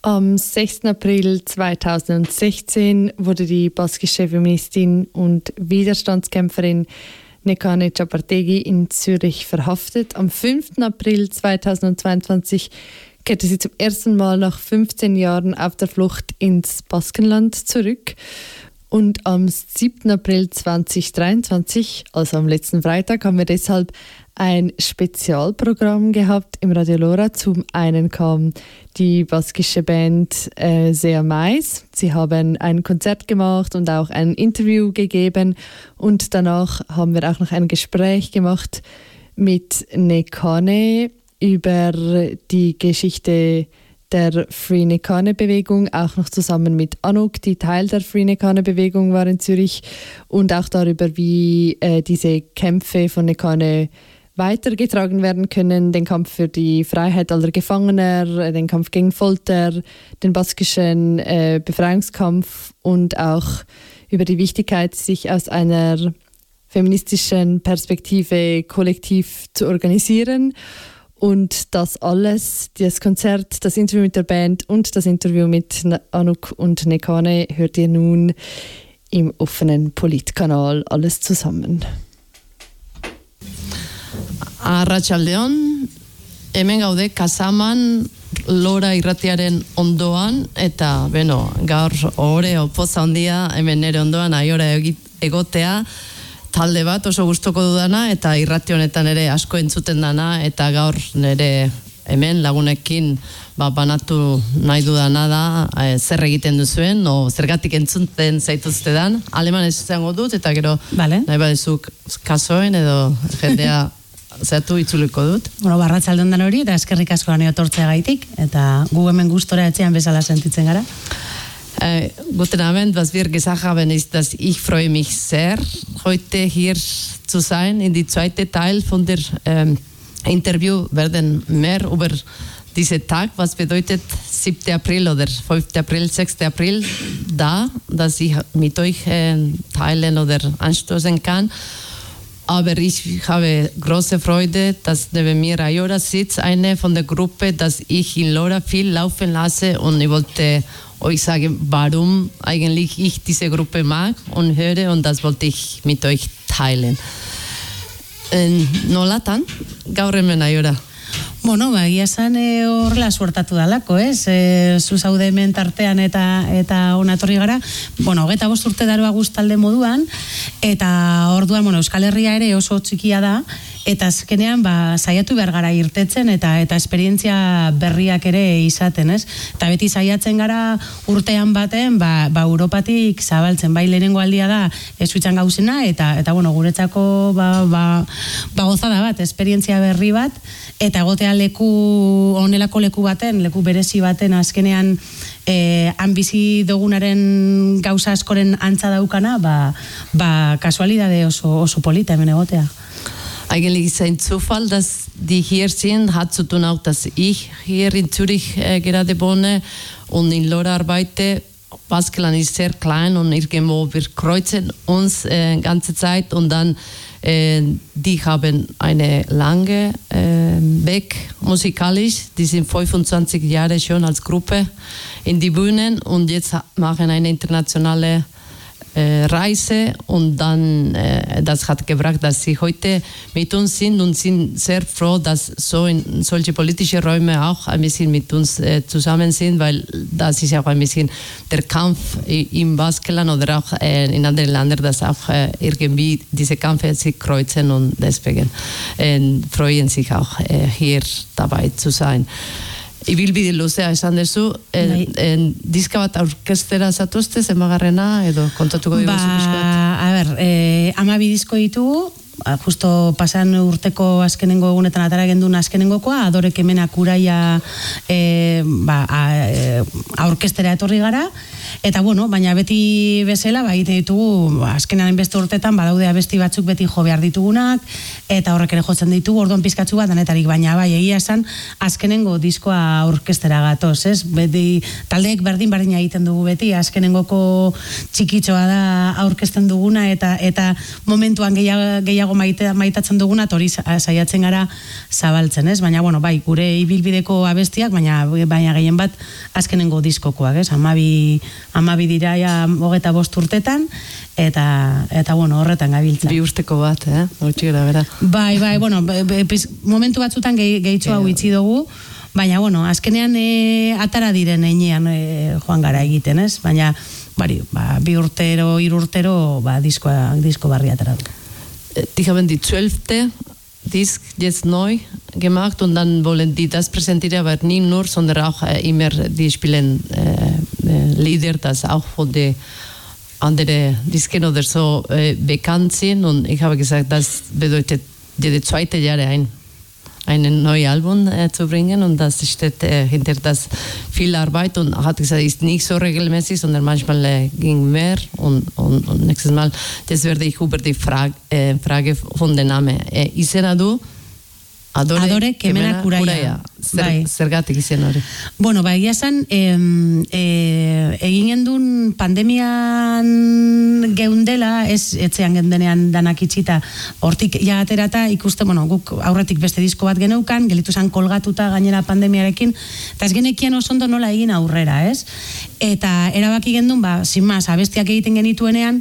Am 6. April 2016 wurde die baskische Feministin und Widerstandskämpferin Nekane Txapartegi in Zürich verhaftet. Am 5. April 2022 kehrte sie zum ersten Mal nach 15 Jahren auf der Flucht ins Baskenland zurück. Und am 7. April 2023, also am letzten Freitag, haben wir deshalb ein Spezialprogramm gehabt im Radio Lora. Zum einen kam die baskische Band Sea Mais. Sie haben ein Konzert gemacht und auch ein Interview gegeben. Und danach haben wir auch noch ein Gespräch gemacht mit Nekane über die Geschichte der Free Nekane-Bewegung, auch noch zusammen mit Anouk, die Teil der Free Nekane-Bewegung war in Zürich, und auch darüber, wie diese Kämpfe von Nekane weitergetragen werden können, den Kampf für die Freiheit aller Gefangener, den Kampf gegen Folter, den baskischen Befreiungskampf und auch über die Wichtigkeit, sich aus einer feministischen Perspektive kollektiv zu organisieren. Und das alles, das Konzert, das Interview mit der Band und das Interview mit Anouk und Nekane hört ihr nun im offenen Politkanal alles zusammen. Arratsaldeon, hemen gaude Kasaman Lora irratiaren ondoan, eta gaur ohore opoza handia hemen nere ondoan aiora egotea, talde bat oso gustoko dudana eta irrati honetan ere asko entzuten dana, eta gaur nere hemen lagunekin banatu nahi dudana da zer egiten duzuen, zergatik entzuten zaituztedan. Alemanez izango dut, eta gero nahi badezuk kasoen edo jendea zehatu itzuliko dut. Barratzaldeon dan hori, eta eskerrik asko aneo tortzea gaitik, eta gu hemen gustora etxean bezala sentitzen gara. Guten Abend, was wir gesagt haben ist, dass ich freue mich sehr, heute hier zu sein. In die zweite Teil von der Interview werden mehr über diesen Tag, was bedeutet 7. April oder 5. April, 6. April, dass ich mit euch teilen oder anstoßen kann. Aber ich habe große Freude, dass neben mir Ayora sitzt, eine von der Gruppe, dass ich in Lora viel laufen lasse, und ich wollte euch sagen, warum eigentlich ich diese Gruppe mag und höre, und das wollte ich mit euch teilen. Nolatan, gaur hemen Ayora? Egia esan horrela suertatu dalako, zu zaude hemen tartean eta ona etorri gara. 25 urte daroa guztalde moduan, eta orduan Euskal Herria ere oso txikia da, eta azkenean saiatu behar gara irtetzen eta esperientzia berriak ere izaten, ez? Eta beti saiatzen gara urtean baten, Europatik zabaltzen, lehenengo aldia da Suitzan gauzena, eta guretzako gozada bat, esperientzia berri bat, eta egotea honelako leku baten, leku berezi baten, azkenean han bizi dugunaren gauza askoren antza daukana, kasualidade oso polita hemen egotea. Eigentlich ist ein Zufall, dass die hier sind, hat zu tun auch, dass ich hier in Zürich gerade wohne und in Lora arbeite. Baskenland ist sehr klein und irgendwo wir kreuzen uns ganze Zeit, und dann die haben eine lange Weg musikalisch, die sind 25 Jahre schon als Gruppe in die Bühnen und jetzt machen eine internationale Reise, und dann das hat gebracht, dass sie heute mit uns sind und sind sehr froh, dass so in solche politische Räume auch ein bisschen mit uns zusammen sind, weil das ist auch ein bisschen der Kampf im Baskenland oder auch in anderen Ländern, dass auch irgendwie diese Kämpfe sich kreuzen, und deswegen freuen sich auch hier dabei zu sein. Ibilbide luzea esan dezu, diska bat aurkeztera zatuzte, zemagarrena, edo kontatuko diguzu pixkat? 12 disko ditugu, justo pasan urteko azkenengo egunetan atara gendun azkenengokoa, Adorek hemenak uraia aurkeztera etorri gara, Eta bueno, baina beti bezala, egiten ditugu, azkenean beste urtetan, badaude abesti batzuk beti jo behar ditugunak, eta horrek ere jotzen ditugu, orduan pizkatzu bat danetarik, baina egia esan, azkenengo diskoa orkestera gatoz, ez? Beti, taldeek berdin egiten dugu beti, azkenengoko txikitxoa da aurkezten duguna, eta momentuan gehiago maitatzen duguna, hori saiatzen gara zabaltzen, ez? Baina, bueno, bai, gure ibilbideko abestiak, baina gehien bat azkenengo diskokoak, ez? 12 dira ja 25 urtetan, eta bueno, horretan gabiltza. 2 urteko bat, Hortxe gara, bera. Bai, bueno, momentu batzutan gehitxo hau itxi dugu, baina, bueno, azkenean atara diren einean joan gara egiten, ez? Baina, 2 urtero, 3 urtero, disko barri atara du. Die haben die 12. Disc jetzt neu gemacht und dann wollen die das präsentieren, aber nicht nur, sondern auch immer, die spielen Lieder, das auch von den anderen Disken oder so bekannt sind, und ich habe gesagt, das bedeutet jede 2. Jahre ein neues Album zu bringen, und das steht hinter das viel Arbeit, und hat gesagt, ist nicht so regelmäßig, sondern manchmal ging mehr, und nächstes Mal, das werde ich über die Frage von den Namen. Izena Adore Kemena Kuraia. Zergatik izen hori. Bueno, egia esan, egin gendun pandemian geundela, etxean gendenean danak itxita, hortik ja aterata ikusten, guk aurretik beste disko bat geneukan, gelitu zan kolgatuta gainera pandemiarekin, eta ez genekian oso ondo nola egin aurrera, ez? Eta erabaki gendun, sin más, abestiak egiten genituenean,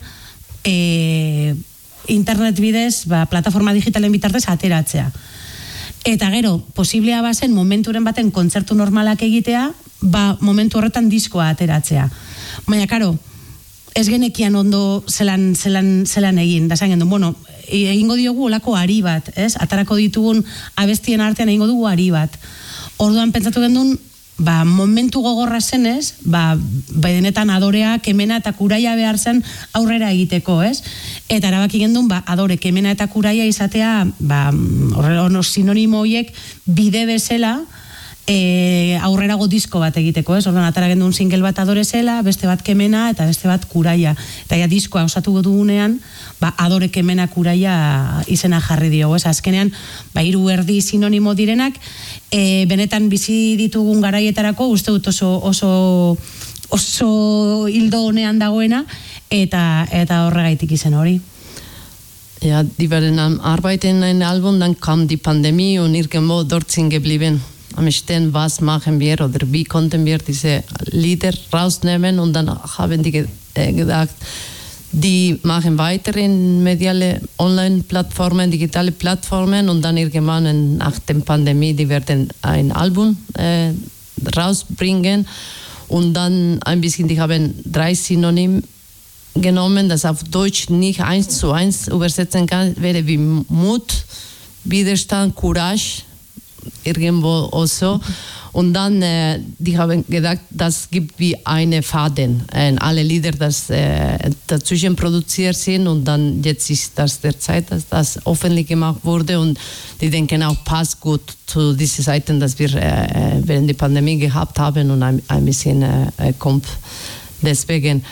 internet bidez, plataforma digitalen bitartez ateratzea. Eta gero, posiblea bazen momenturen baten kontzertu normalak egitea, momentu horretan diskoa ateratzea. Baina, karo, ez genekian ondo zelan egin, da zain gendu, egingo diogu olako ari bat, ez? Atarako ditugun abestien artean egingo dugu ari bat. Orduan pentsatu gendun, momentu gogorra zenez, benetan Adorea, Kemena eta Kuraia behar zen aurrera egiteko, ez? Eta erabaki gendun, Adore, Kemena eta Kuraia izatea, sinonimo horiek bide bezala aurrerago disko bat egiteko, ez? Orduan, atara gendun single bat Adore zela, beste bat Kemena eta beste bat Kuraia. Eta ja diskoa osatu dugunean, Adore, Kemena, Kuraia izena jarri dio, ez? Azkenean, 3 erdi sinonimo direnak, benetan bizi ditugun garaietarako uste dut oso hildo honean dagoena, eta horregaitik izen hori. Ja, die waren am Arbeiten in einem Album, dann kam die Pandemie und irgendwo dort sind geblieben. Am Stehen, was machen wir oder wie konnten wir diese Lieder rausnehmen, und dann haben die gedacht, die machen weiter in mediale Online-Plattformen, digitale Plattformen, und dann irgendwann nach der Pandemie, die werden ein Album rausbringen, und dann ein bisschen, die haben 3 Synonyme genommen, das auf Deutsch nicht 1:1 übersetzen kann, wäre wie Mut, Widerstand, Courage, irgendwo auch so. Und dann, die haben gedacht, das gibt wie eine Faden, alle Lieder, das dazwischen produziert sind, und dann jetzt ist das der Zeit, dass das öffentlich gemacht wurde, und die denken auch, passt gut zu diesen Seiten, dass wir während der Pandemie gehabt haben, und ein bisschen kommt deswegen.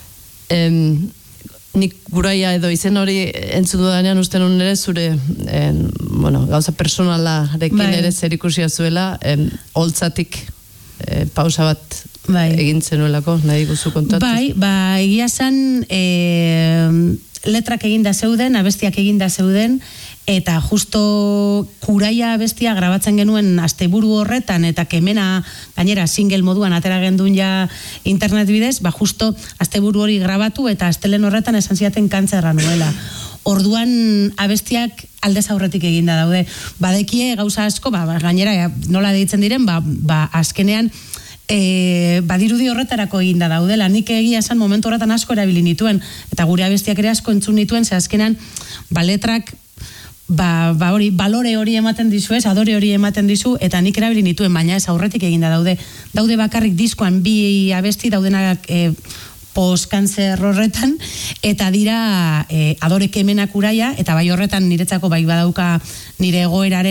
Nik Kuraia edo izen hori entzun dudanean uste nun ere zure gauza personalarekin ere zer ikusia zuela, holtzatik pausa bat egin zenuelako, nahi guzu kontatu? Egia zan letrak eginda zeuden, abestiak eginda zeuden, eta justo Kuraia abestia grabatzen genuen asteburu horretan, eta Kemena gainera single moduan atera gendun ja internet bidez, justo asteburu hori grabatu, eta astelen horretan esan ziaten kantzerra nuela. Orduan abestiak aldez aurretik eginda daude. Badekie gauza asko, gainera nola deitzen diren, azkenean badirudi horretarako eginda daudela. Nik egia esan momentu horretan asko erabili nituen, eta gure abestiak ere asko entzun nituen, ze azkenean letrak hori, balore hori ematen dizu, adore hori ematen dizu, eta nik erabili nituen, baina ez aurretik eginda daude bakarrik diskoan 2 abesti daudenak post-kanzer horretan, eta dira Adore Kemenak Uraia, eta bai horretan niretzako bai badauka nire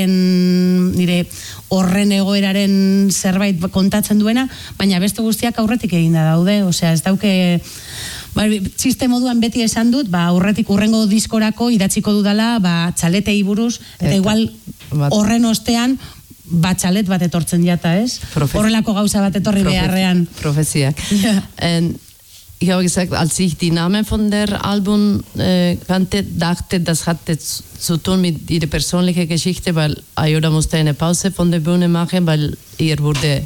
horren egoeraren zerbait kontatzen duena, baina beste guztiak aurretik eginda daude, osea ez dauke... txiste moduan beti esan dut, aurretik urrengo diskorako idatziko dudala, txaletei buruz, eta igual horren ostean, txalet bat etortzen jata, ez? Horrelako gauza bat etorri beharrean. Profeziak. Ich habe gesagt, als ich die Namen von der Album kannte, dachte, das hatte zu tun mit ihrer persönlichen Geschichte, weil Ayoda musste eine Pause von der Bühne machen, weil ihr wurde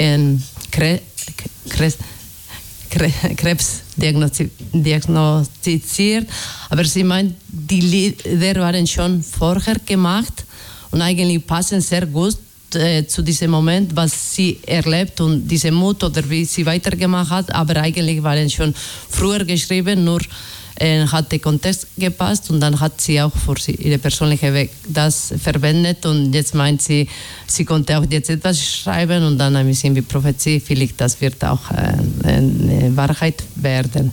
Krebs diagnostiziert, aber sie meint, die Lieder waren schon vorher gemacht und eigentlich passen sehr gut zu diesem Moment, was sie erlebt und diese Mut oder wie sie weitergemacht hat, aber eigentlich waren schon früher geschrieben, nur hat der Kontext gepasst und dann hat sie auch für ihre persönliche Weg das verwendet und jetzt meint sie, sie konnte auch jetzt etwas schreiben und dann ein bisschen wie Prophezie, vielleicht das wird auch eine Wahrheit werden.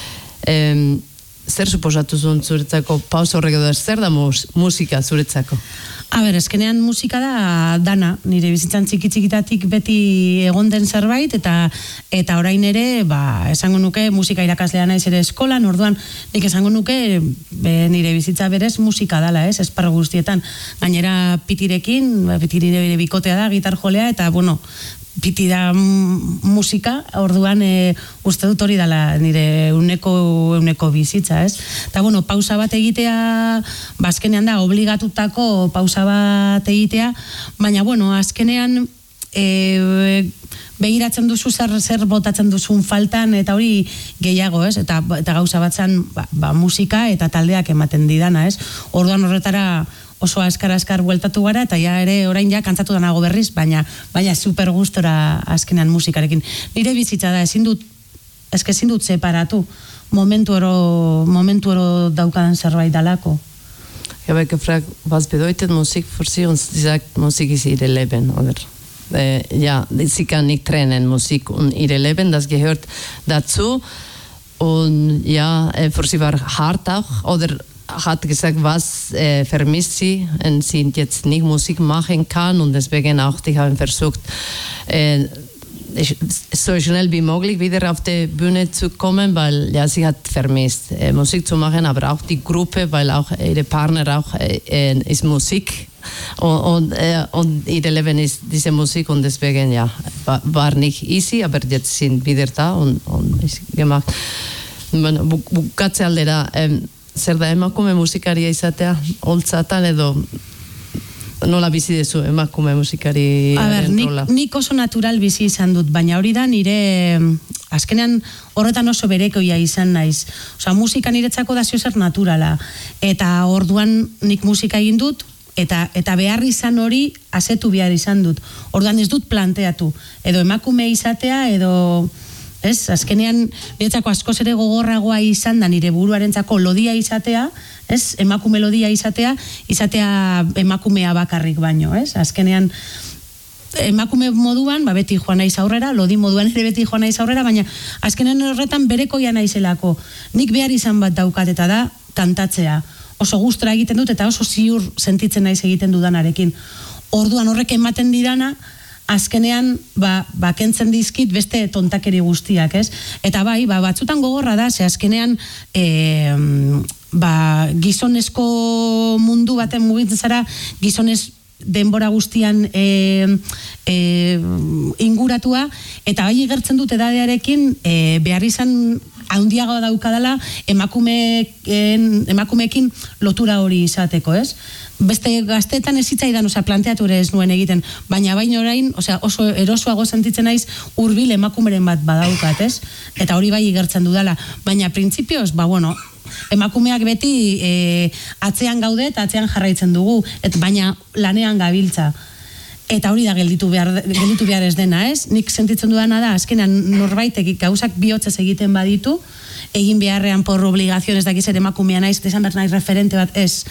Zer suposatu zuen zuretzako pausa horrek edo zer da musika zuretzako? Ezkenean musika da dana, nire bizitzan txiki-txikitatik beti egon den zerbait, eta orain ere, esango nuke musika irakaslea naiz ere eskolan, orduan nik esango nuke nire bizitza berez musika dala, esparru guztietan. Gainera Pitirekin, Piti nire bikotea da, gitar jolea, eta Piti da musika, orduan uste dut hori dala nire uneko bizitza, ez? Eta pausa bat egitea, azkenean da obligatutako pausa bat egitea, baina azkenean begiratzen duzu zer botatzen duzun faltan, eta hori gehiago, ez? Eta gauza bat zan musika eta taldeak ematen didana, ez? Orduan horretara oso askar bueltatu gara, eta ere orain kantzatu danago berriz, baina super gustora azkenean musikarekin. Nire bizitza da, ezin dut separatu momentu oro daukadan zerbait dalako. Ich habe gefragt, was bedeutet Musik für Sie? Und sie sagt, Musik ist ihr Leben, oder? Sie kann nicht trennen, Musik und ihr Leben, das gehört dazu. Und für sie war hart auch, oder hat gesagt, was vermisst sie, und sie jetzt nicht Musik machen kann und deswegen auch, die haben versucht, so schnell wie möglich wieder auf die Bühne zu kommen, weil sie hat vermisst, Musik zu machen, aber auch die Gruppe, weil auch ihre Partner auch ist Musik und ihr Leben ist diese Musik und deswegen war nicht easy, aber jetzt sind wieder da und ist gemacht. Bukatze aldera, zer da emakume musikaria izatea, holtzatan edo nola bizi dezu emakume musikari rola? Nik oso natural bizi izan dut, baina hori da nire azkenean horretan oso berekoia izan naiz. Osa, musika niretzako da zer naturala. Eta orduan nik musika egin dut, eta behar izan hori asetu behar izan dut. Orduan ez dut planteatu. Edo emakume izatea, edo... azkenean niretzako askoz ere gogorragoa izan da nire buruarentzako lodia izatea, emakume lodia izatea emakumea bakarrik baino, azkenean emakume moduan, beti joan naiz aurrera, lodi moduan ere beti joan naiz aurrera, baina azkenean horretan berekoia naizelako. Nik behar izan bat daukat eta da kantatzea. Oso gustora egiten dut eta oso ziur sentitzen naiz egiten dudanarekin. Orduan horrek ematen didana, azkenean kentzen dizkit beste tontakeri guztiak, ez? Eta batzutan gogorra da, ze azkenean gizonezko mundu baten mugitzen zara, gizonez denbora guztian inguratua, eta igertzen dut edadearekin behar izan handiagoa daukadala emakumeekin lotura hori izateko, ez? Beste gaztetan ez zitzaidan, planteatu ere ez nuen egiten, baina orain, oso erosoago sentitzen naiz hurbil emakumeren bat badaukat, ez? Eta hori bai igertzen dudala, baina printzipioz, emakumeak beti atzean gaude eta atzean jarraitzen dugu, baina lanean gabiltza. Eta hori da gelditu behar ez dena, ez? Nik sentitzen dudana da, azkenan norbaitek gauzak bihotzez egiten baditu, egin beharrean por obligaziones dakiz ere emakumea naiz, desan behar naiz referente bat, ez.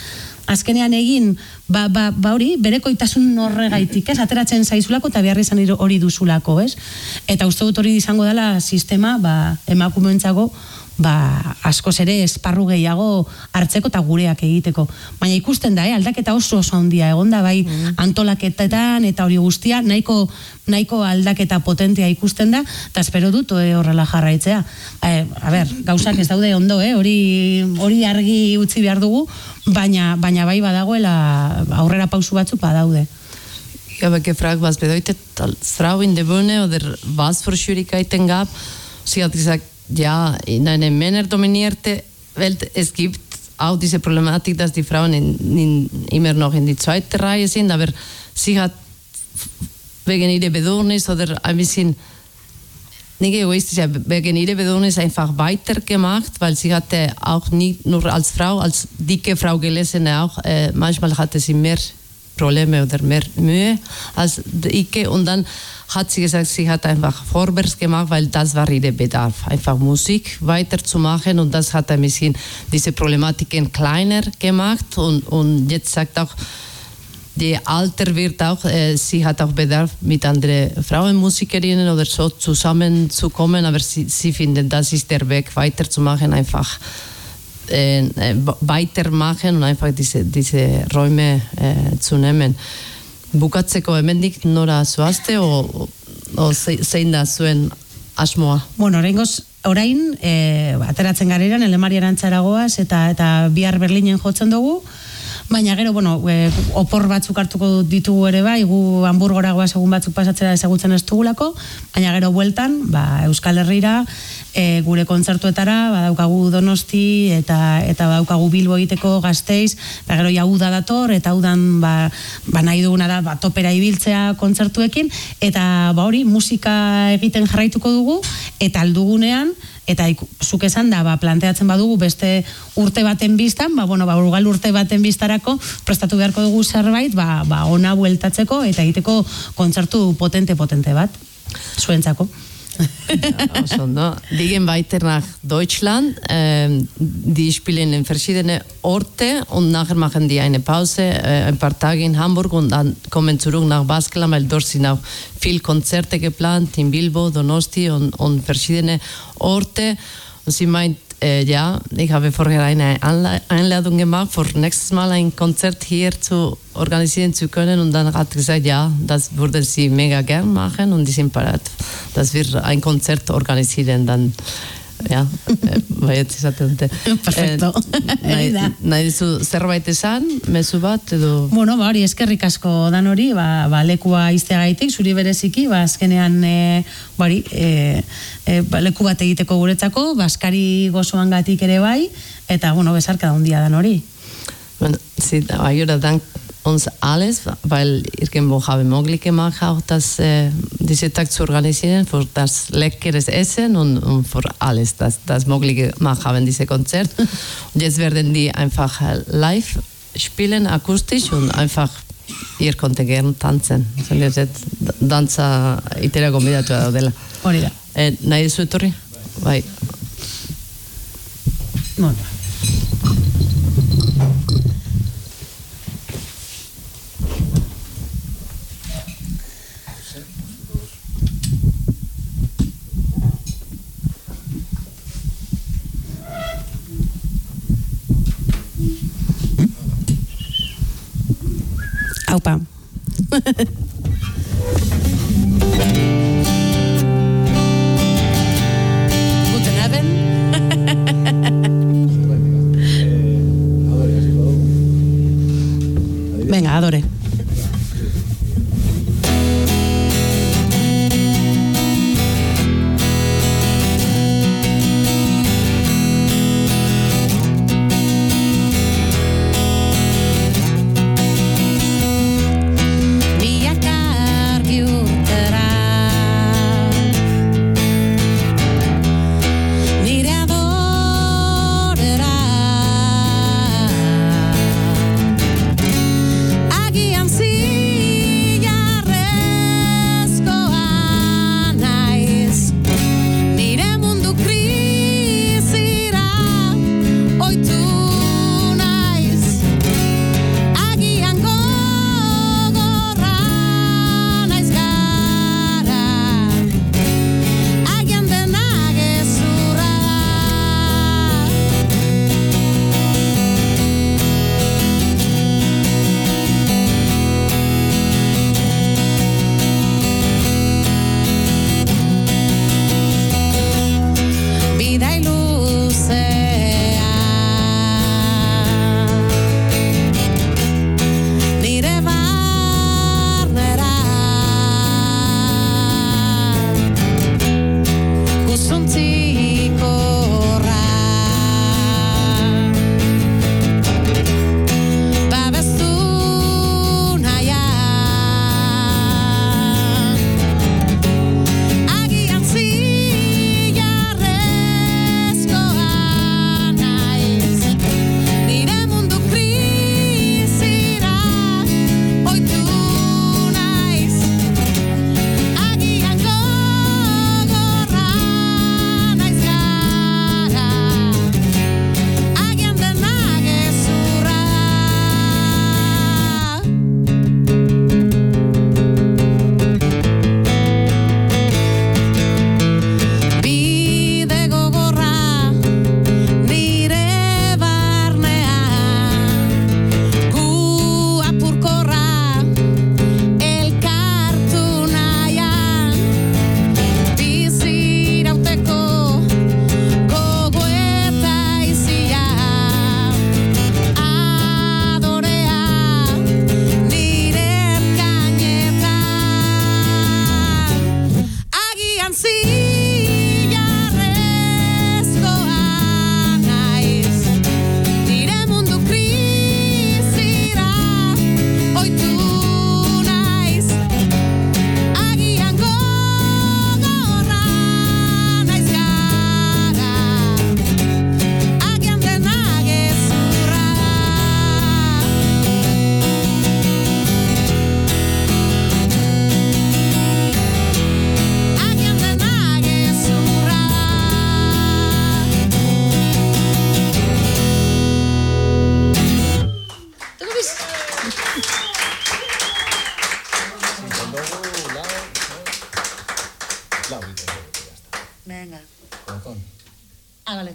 azkenean egin, ba hori, berekoitasun horregaitik, ez, ateratzen zaizulako eta behar izan hori duzulako, ez? Eta uste dut hori izango dela sistema, emakumeentzako, askoz ere esparru gehiago hartzeko eta gureak egiteko. Baina ikusten da, aldaketa oso handia egonda, bai antolaketetan eta hori guztia, nahiko aldaketa potentea ikusten da, eta espero dut horrela jarraitzea. Gauzak ez daude ondo, hori argi utzi behar dugu, baina bai badagoela aurrera pausu batzuk badaude. Ich habe gefragt, was bedeutet als Frau in der Bühne oder was für Schwierigkeiten gab. Sie hat gesagt, ja, in einer männerdominierte Welt, es gibt auch diese Problematik, dass die Frauen immer noch in die zweite Reihe sind, aber sie hat wegen ihrer Bedürfnis oder ein bisschen nicht egoistisch, wegen ihrer Bedürfnis einfach weitergemacht, weil sie hatte auch nicht nur als Frau, als dicke Frau gelesen, auch manchmal hatte sie mehr Probleme oder mehr Mühe als dicke, und dann hat sie gesagt, sie hat einfach vorwärts gemacht, weil das war ihr Bedarf, einfach Musik weiterzumachen, und das hat ein bisschen diese Problematiken kleiner gemacht, und jetzt sagt auch, die Alter wird auch, sie hat auch Bedarf, mit anderen Frauenmusikerinnen oder so zusammenzukommen, aber sie finden, das ist der Weg weiterzumachen, einfach weitermachen und einfach diese Räume zu nehmen. Bukatzeko hemendik nora zoazte o zein da zuen asmoa? Bueno, orain ateratzen gareran Elemari Arantzaragoaz eta bihar Berlinen jotzen dugu, baina gero, opor batzuk hartuko ditugu ere bai, gu Hamburgora goaz egun batzuk pasatzera ezagutzen ez dugulako, baina gero bueltan, Euskal Herrira, gure kontzertuetara, badaukagu Donosti eta badaukagu Bilbo egiteko Gasteiz, eta gero ja uda dator, eta udan nahi duguna da topera ibiltzea kontzertuekin, eta hori musika egiten jarraituko dugu, eta aldugunean, eta zuk esan da, planteatzen badugu beste urte baten biztan, urgal urte baten biztarako prestatu beharko dugu zerbait, ona bueltatzeko eta egiteko kontzertu potente bat, zuentzako. Also, no? Die gehen weiter nach Deutschland, die spielen in verschiedene Orte und nachher machen die eine Pause, ein paar Tage in Hamburg, und dann kommen zurück nach Baskeland, weil dort sind auch viele Konzerte geplant, in Bilbo, Donosti und verschiedene Orte. Und sie meint, ja, ich habe vorher eine Einladung gemacht, für nächstes Mal ein Konzert hier zu organisieren zu können, und dann hat sie gesagt, ja, das würde sie mega gern machen, und die sind bereit, dass wir ein Konzert organisieren, dann ja, baietz izaten dute. Perfecto. Nahi dizu zerbait esan, mezu bat, edo? Bueno, hori, eskerrik asko dan hori, lekua izteagaitik, zuri bereziki, azkenean, leku bat egiteko guretzako, baskari gozoangatik ere bai, eta, bezarka da handia dan hori. Bueno, sí, ayuda dank uns alles, weil irgendwo habe ich möglich gemacht, auch diesen Tag zu organisieren, für das leckeres Essen und für alles, das möglich gemacht haben, diese Konzert. Und jetzt werden die einfach live spielen, akustisch, und einfach, ihr könnt gerne tanzen. Danza itera gombidatu daudela. Hori da. Nahi duzu etorri? Bai. Bueno. Aupa. Guten Abend. Venga, Adore. Aquí cajón. Ah, vale.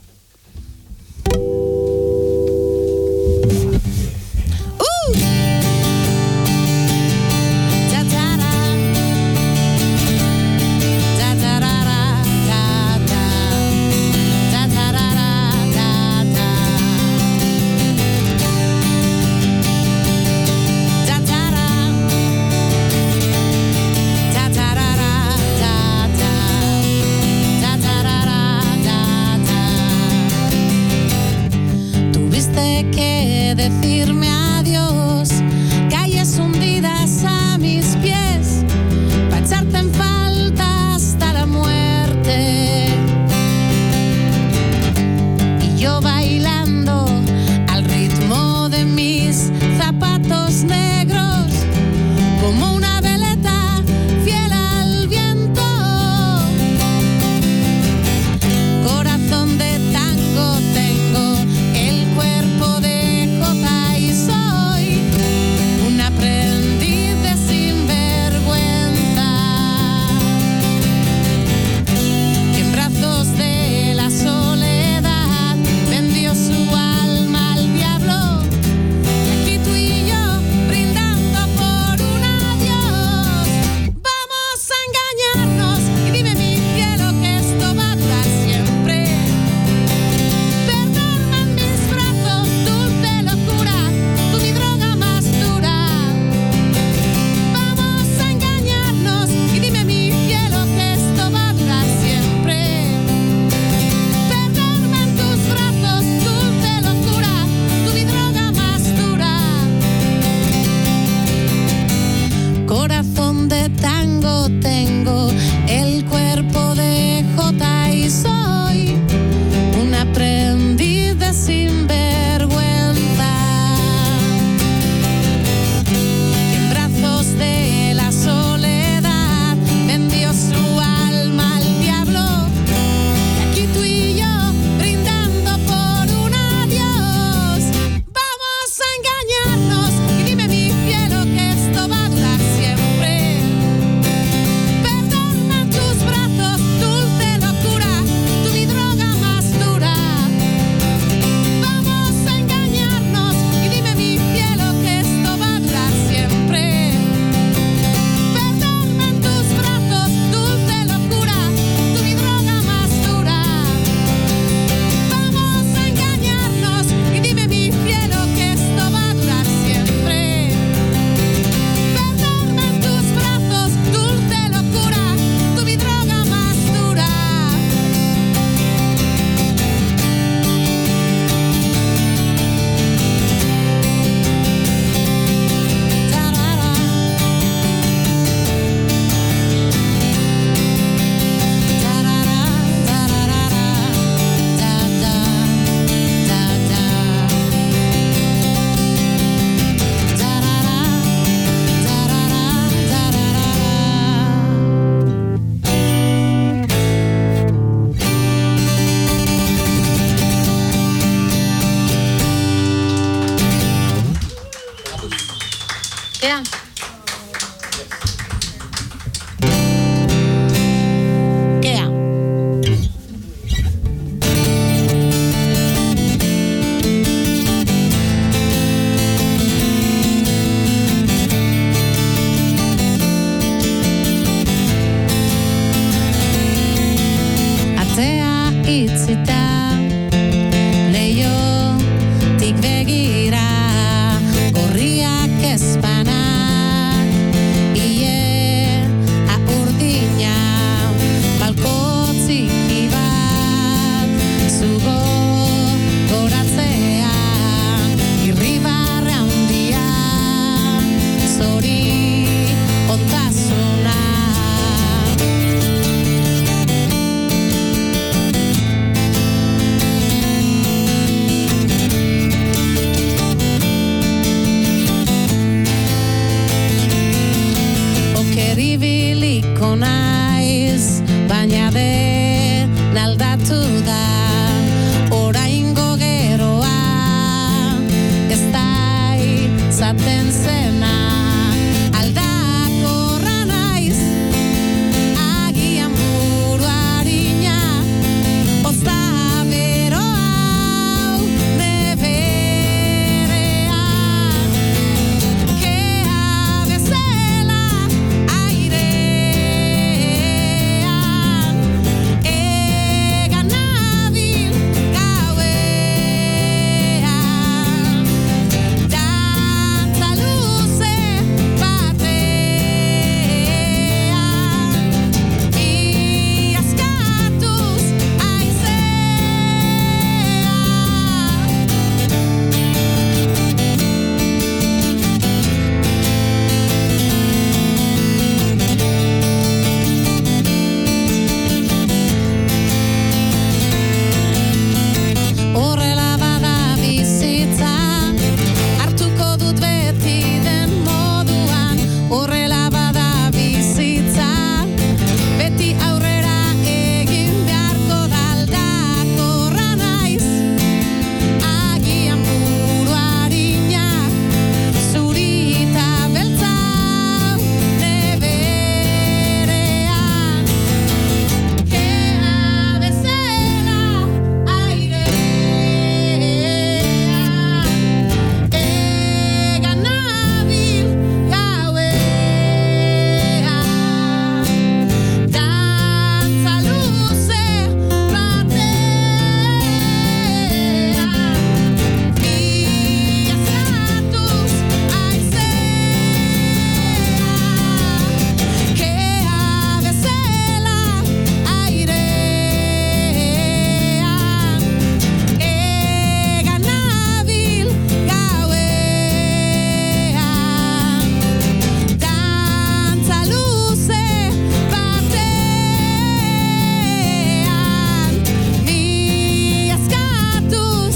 Que decirme adiós, calles hundidas a mis pies, para echarte en falta hasta la muerte. Y yo bailando al ritmo de mis zapatos negros, como una veleta fiel al viento. Corazón de tango tengo, el cuerpo de jota y soy un aprendiz de sinvergüenza, que en brazos de la soledad vendió su alma al diablo. Y aquí tú y yo brindando por un adiós. Vamos a engañarnos y dime mi cielo que esto va a durar siempre. Perderme en mis brazos, dulce locura, tú mi droga más dura. Vamos a engañarnos y dime mi cielo que esto va a durar siempre. Perderme en tus brazos, dulce locura, tú mi droga más dura. Corazón de tango tengo, el cuerpo de jota y soy un aprendiz de sinvergüenza, que en brazos de la soledad vendió su alma al diablo. Y aquí tú y yo brindando por un adiós. Vamos a engañarnos y dime mi cielo que esto va a durar siempre. Perderme en tus brazos, dulce locura, tú mi droga más dura. Vamos a engañarnos y dime mi cielo que esto va a durar siempre. Perderme en tus brazos, dulce locura, tú mi droga más dura. Vamos a engañarnos y dime mi cielo que esto va a durar siempre. Perderme en tus brazos, dulce locura, tú mi droga más dura. Tarara. Tarara, tararara, da, da, da, da. Tarara, tarara, Ea. Kea. Atzea itzita, leihotik begira, gorriak ezpanak, ie urdina, balko txiki bat, zugo goratzea, irribarra handia, zori ontasuna. Okeribiliko naiz, baina den aldatu da, oraingo geroa, ez da izaten zena, aldakorra naiz, agian buru harina, horrela bada bizitza, beti aurrera egin beharko daldakorra naiz, agian buru harina, zuri eta beltza neberean, kea bezala airean, egan nabil gauean, dantza luze batean, iazkatuz aizean, kea bezala airean, egan nabil gauean, dantza luze batean, miazkatuz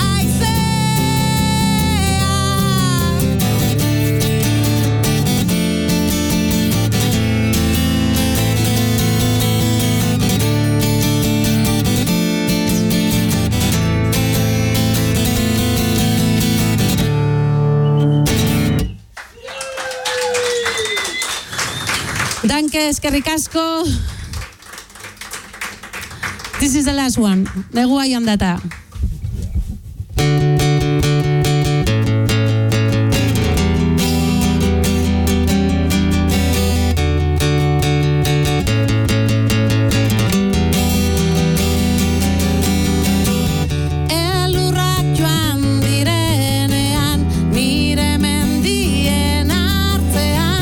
Danke, eskerrik asko. This is the last one. Negua Iandata.